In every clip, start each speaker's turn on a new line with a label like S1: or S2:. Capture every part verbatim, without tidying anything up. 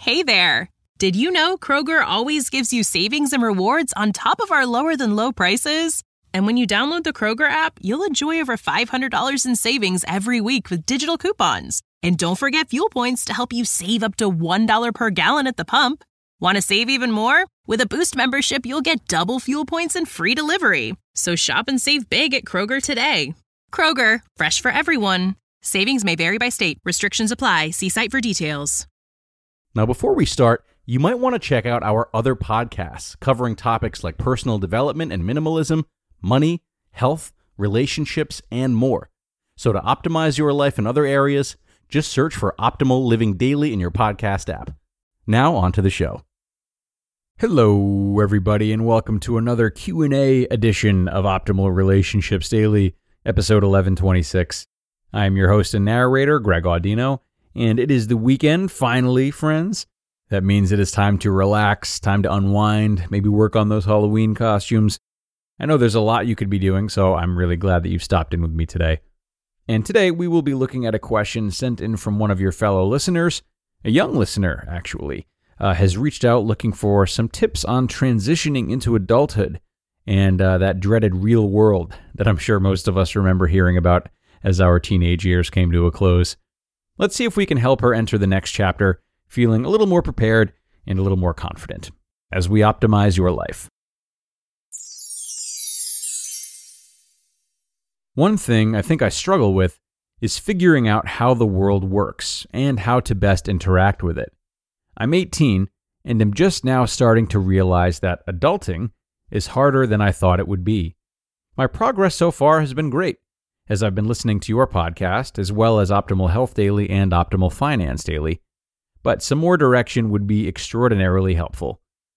S1: Hey there! Did you know Kroger always gives you savings and rewards on top of our lower-than-low prices? And when you download the Kroger app, you'll enjoy over five hundred dollars in savings every week with digital coupons. And don't forget fuel points to help you save up to one dollar per gallon at the pump. Want to save even more? With a Boost membership, you'll get double fuel points and free delivery. So shop and save big at Kroger today. Kroger, fresh for everyone. Savings may vary by state. Restrictions apply. See site for details.
S2: Now, before we start, you might want to check out our other podcasts covering topics like personal development and minimalism, money, health, relationships, and more. So to optimize your life in other areas, just search for Optimal Living Daily in your podcast app. Now, on to the show. Hello, everybody, and welcome to another Q and A edition of Optimal Relationships Daily, episode eleven twenty-six. I'm your host and narrator, Greg Audino, and it is the weekend, finally, friends. That means it is time to relax, time to unwind, maybe work on those Halloween costumes. I know there's a lot you could be doing, so I'm really glad that you've stopped in with me today. And today we will be looking at a question sent in from one of your fellow listeners. A young listener, actually, uh, has reached out looking for some tips on transitioning into adulthood and uh, that dreaded real world that I'm sure most of us remember hearing about as our teenage years came to a close. Let's see if we can help her enter the next chapter feeling a little more prepared and a little more confident as we optimize your life. One thing I think I struggle with is figuring out how the world works and how to best interact with it. I'm eighteen and am just now starting to realize that adulting is harder than I thought it would be. My progress so far has been great, as I've been listening to your podcast, as well as Optimal Health Daily and Optimal Finance Daily, but some more direction would be extraordinarily helpful.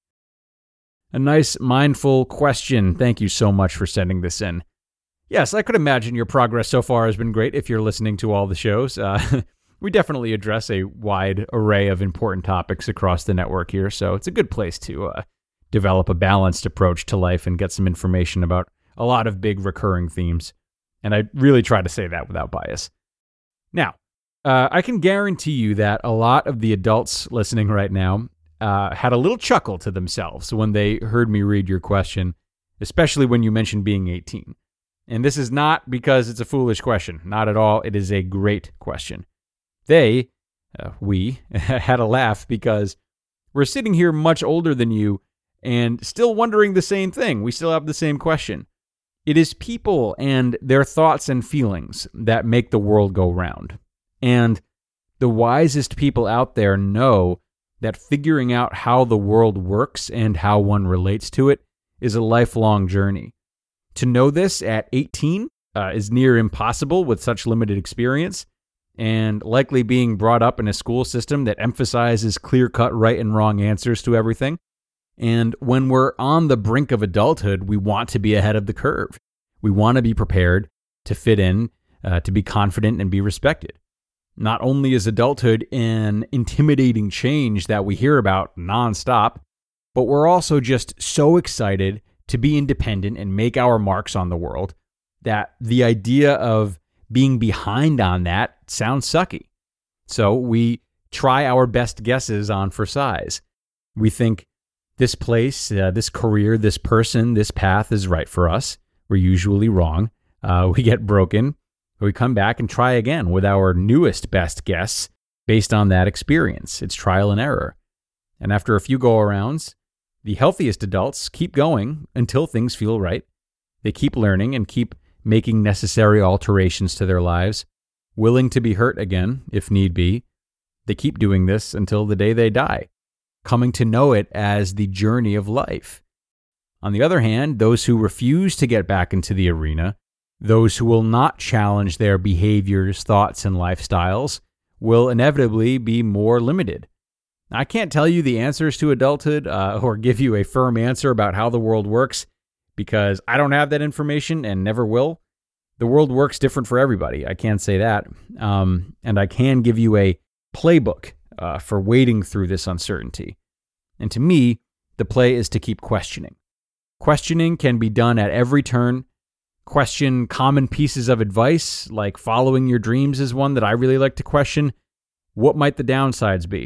S2: A nice, mindful question. Thank you so much for sending this in. Yes, I could imagine your progress so far has been great if you're listening to all the shows. Uh, we definitely address a wide array of important topics across the network here, so it's a good place to uh, develop a balanced approach to life and get some information about a lot of big recurring themes. And I really try to say that without bias. Now, uh, I can guarantee you that a lot of the adults listening right now uh, had a little chuckle to themselves when they heard me read your question, especially when you mentioned being eighteen. And this is not because it's a foolish question. Not at all. It is a great question. They, uh, we, had a laugh because we're sitting here much older than you and still wondering the same thing. We still have the same question. It is people and their thoughts and feelings that make the world go round. And the wisest people out there know that figuring out how the world works and how one relates to it is a lifelong journey. To know this at eighteen uh, is near impossible with such limited experience, and likely being brought up in a school system that emphasizes clear-cut right and wrong answers to everything. And when we're on the brink of adulthood, we want to be ahead of the curve. We want to be prepared to fit in, uh, to be confident and be respected. Not only is adulthood an intimidating change that we hear about nonstop, but we're also just so excited to be independent and make our marks on the world that the idea of being behind on that sounds sucky. So we try our best guesses on for size. We think this place, uh, this career, this person, this path is right for us. We're usually wrong. Uh, we get broken. We come back and try again with our newest best guess based on that experience. It's trial and error. And after a few go-arounds, the healthiest adults keep going until things feel right. They keep learning and keep making necessary alterations to their lives, willing to be hurt again if need be. They keep doing this until the day they die, coming to know it as the journey of life. On the other hand, those who refuse to get back into the arena, those who will not challenge their behaviors, thoughts, and lifestyles, will inevitably be more limited. I can't tell you the answers to adulthood uh, or give you a firm answer about how the world works because I don't have that information and never will. The world works different for everybody. I can't say that. Um, and I can give you a playbook uh, for wading through this uncertainty. And to me, the play is to keep questioning. Questioning can be done at every turn. Question common pieces of advice, like following your dreams is one that I really like to question. What might the downsides be?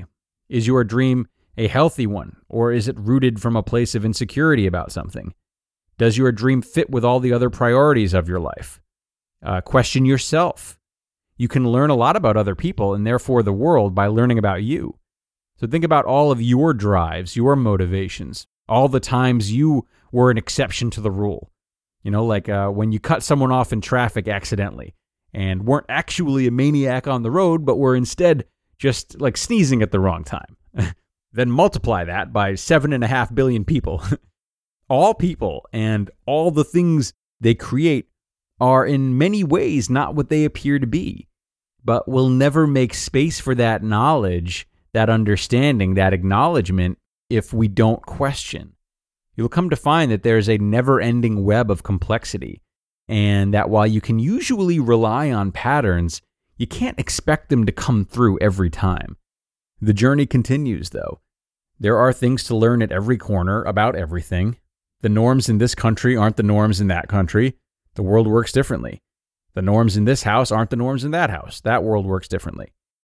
S2: Is your dream a healthy one, or is it rooted from a place of insecurity about something? Does your dream fit with all the other priorities of your life? Uh, question yourself. You can learn a lot about other people and therefore the world by learning about you. So think about all of your drives, your motivations, all the times you were an exception to the rule. You know, like uh, when you cut someone off in traffic accidentally and weren't actually a maniac on the road, but were instead just like sneezing at the wrong time. Then multiply that by seven and a half billion people. All people and all the things they create are in many ways not what they appear to be, but will never make space for that knowledge, that understanding, that acknowledgement if we don't question. You'll come to find that there's a never-ending web of complexity, and that while you can usually rely on patterns, you can't expect them to come through every time. The journey continues, though. There are things to learn at every corner about everything. The norms in this country aren't the norms in that country. The world works differently. The norms in this house aren't the norms in that house. That world works differently.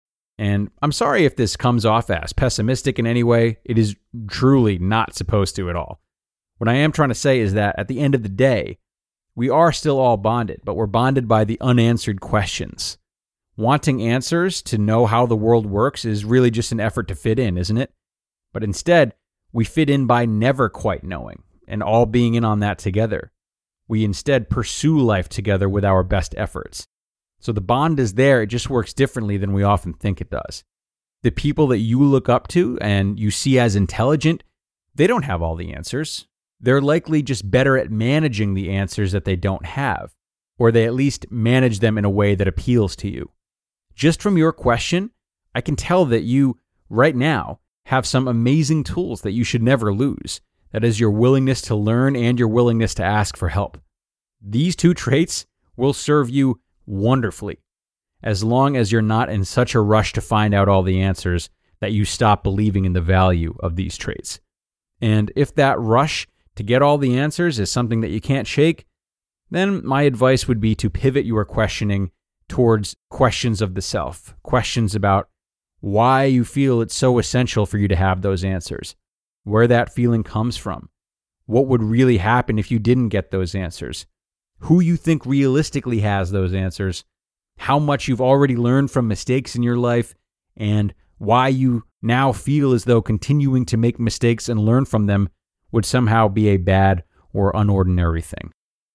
S2: And I'm sorry if this comes off as pessimistic in any way. It is truly not supposed to at all. What I am trying to say is that at the end of the day, we are still all bonded, but we're bonded by the unanswered questions. Wanting answers to know how the world works is really just an effort to fit in, isn't it? But instead, we fit in by never quite knowing and all being in on that together. We instead pursue life together with our best efforts. So the bond is there, it just works differently than we often think it does. The people that you look up to and you see as intelligent, they don't have all the answers. They're likely just better at managing the answers that they don't have, or they at least manage them in a way that appeals to you. Just from your question, I can tell that you, right now, have some amazing tools that you should never lose. That is your willingness to learn and your willingness to ask for help. These two traits will serve you wonderfully, as long as you're not in such a rush to find out all the answers that you stop believing in the value of these traits. And if that rush to get all the answers is something that you can't shake, then my advice would be to pivot your questioning towards questions of the self, questions about why you feel it's so essential for you to have those answers, where that feeling comes from, what would really happen if you didn't get those answers, who you think realistically has those answers, how much you've already learned from mistakes in your life, and why you now feel as though continuing to make mistakes and learn from them would somehow be a bad or unordinary thing.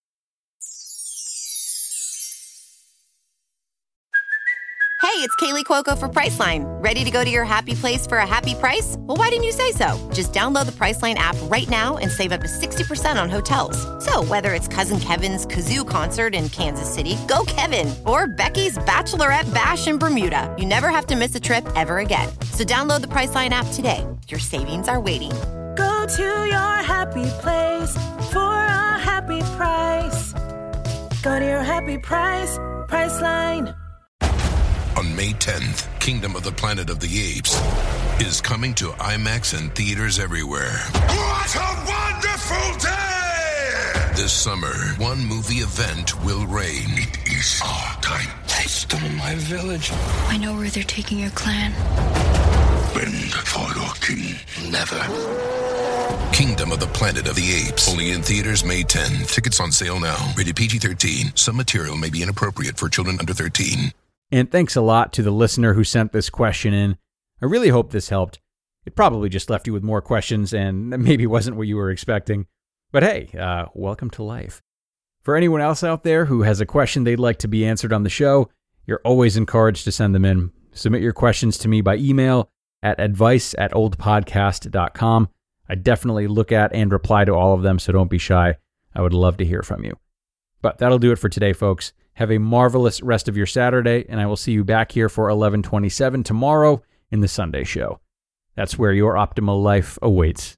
S3: Hey, it's Kaylee Cuoco for Priceline. Ready to go to your happy place for a happy price? Well, why didn't you say so? Just download the Priceline app right now and save up to sixty percent on hotels. So whether it's Cousin Kevin's Kazoo Concert in Kansas City, go Kevin, or Becky's Bachelorette Bash in Bermuda, you never have to miss a trip ever again. So download the Priceline app today. Your savings are waiting.
S4: Go to your happy place for a happy price. Go to your happy price, Priceline.
S5: On May tenth, Kingdom of the Planet of the Apes is coming to IMAX and theaters everywhere.
S6: What a wonderful day!
S5: This summer, one movie event will reign.
S6: It is our time.
S7: They stole my village.
S8: I know where they're taking your clan.
S6: Bend for your king.
S5: Never. Kingdom of the Planet of the Apes. Only in theaters May tenth. Tickets on sale now. Rated P G thirteen. Some material may be inappropriate for children under thirteen.
S2: And thanks a lot to the listener who sent this question in. I really hope this helped. It probably just left you with more questions and maybe wasn't what you were expecting. But hey, uh, welcome to life. For anyone else out there who has a question they'd like to be answered on the show, you're always encouraged to send them in. Submit your questions to me by email at advice at oldpodcast dot com. I definitely look at and reply to all of them, so don't be shy. I would love to hear from you. But that'll do it for today, folks. Have a marvelous rest of your Saturday, and I will see you back here for eleven twenty-seven tomorrow in the Sunday show. That's where your optimal life awaits.